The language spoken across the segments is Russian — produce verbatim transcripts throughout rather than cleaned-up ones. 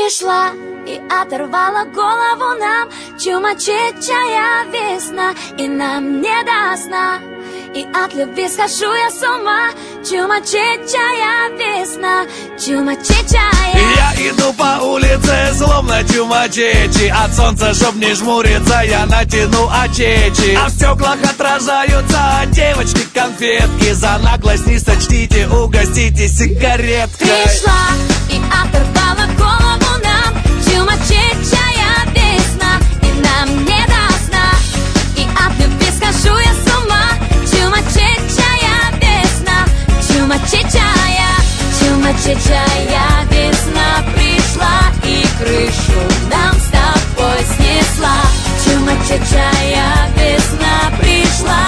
Пришла и оторвала голову нам чумачечая весна, и нам не до сна. И от любви схожу я с ума. Чумачечая весна, чумачечая. Я иду по улице, словно чумачечи. От солнца, чтоб не жмуриться, я натяну очечи. А в стеклах отражаются девочки конфетки. За наглость не сочтите, угостите сигареткой. Пришла и оторвала голову нам чумачечая весна, и нам не до сна. И от любви схожу я с ума. Чумачечая весна, чумачечая, чумачечая весна пришла и крышу нам с тобой снесла. Чумачечая весна пришла,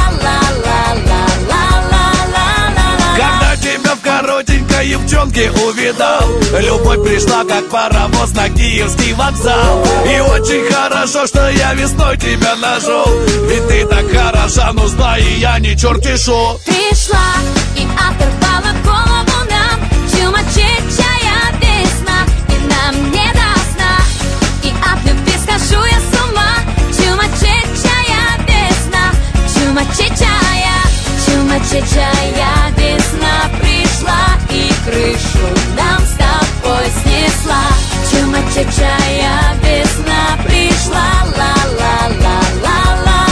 ла-ла-ла-ла-ла-ла-ла-ла. Когда тебя в коротенькой юбчонке увидал, любовь пришла, как паровоз на Киевский вокзал. И очень хорошо, что я весной тебя нашел, ведь ты так хороша, нужна, и я не черти шо. Пришла и оторвала голову нам чумачечая весна, и нам не до сна. И от любви схожу я с ума. Чумачечая весна, чумачечая, чумачечая весна пришла и крышу нам с тобой снесла. Чумачечая весна пришла, ла-ла-ла-ла-ла-ла-ла-ла-ла.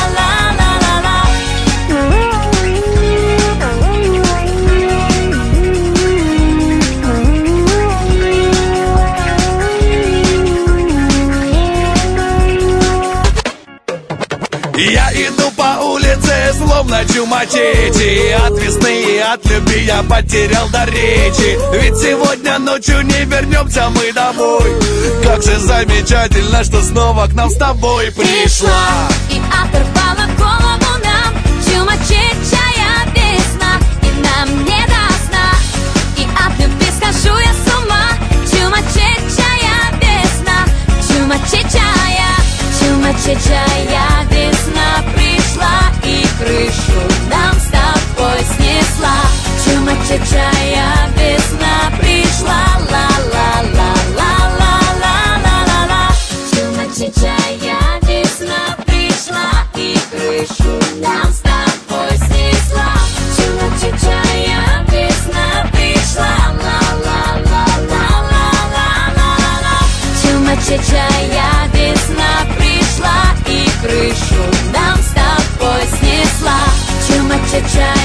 Я иду по улице, словно чумачечи. От весны и от любви я потерял до речи. Ведь сегодня ночью не вернемся мы домой. Как же замечательно, что снова к нам с тобой пришла. И оторвала голову нам чумачечая весна, и нам не до сна. И от любви схожу я с ума. Чумачечая весна, чумачечая, чумачечая весна пришла и крышу нам с тобой снесла. Чумачечая весна пришла, ла-ла-ла-ла-ла-ла-ла-ла. Чумачечая весна пришла и крышу нам с тобой снесла. Чумачечая весна пришла, ла-ла-ла-ла-ла-ла-ла-ла. Чумачечая весна пришла и крышу нам с тобой снесла. Чумачечая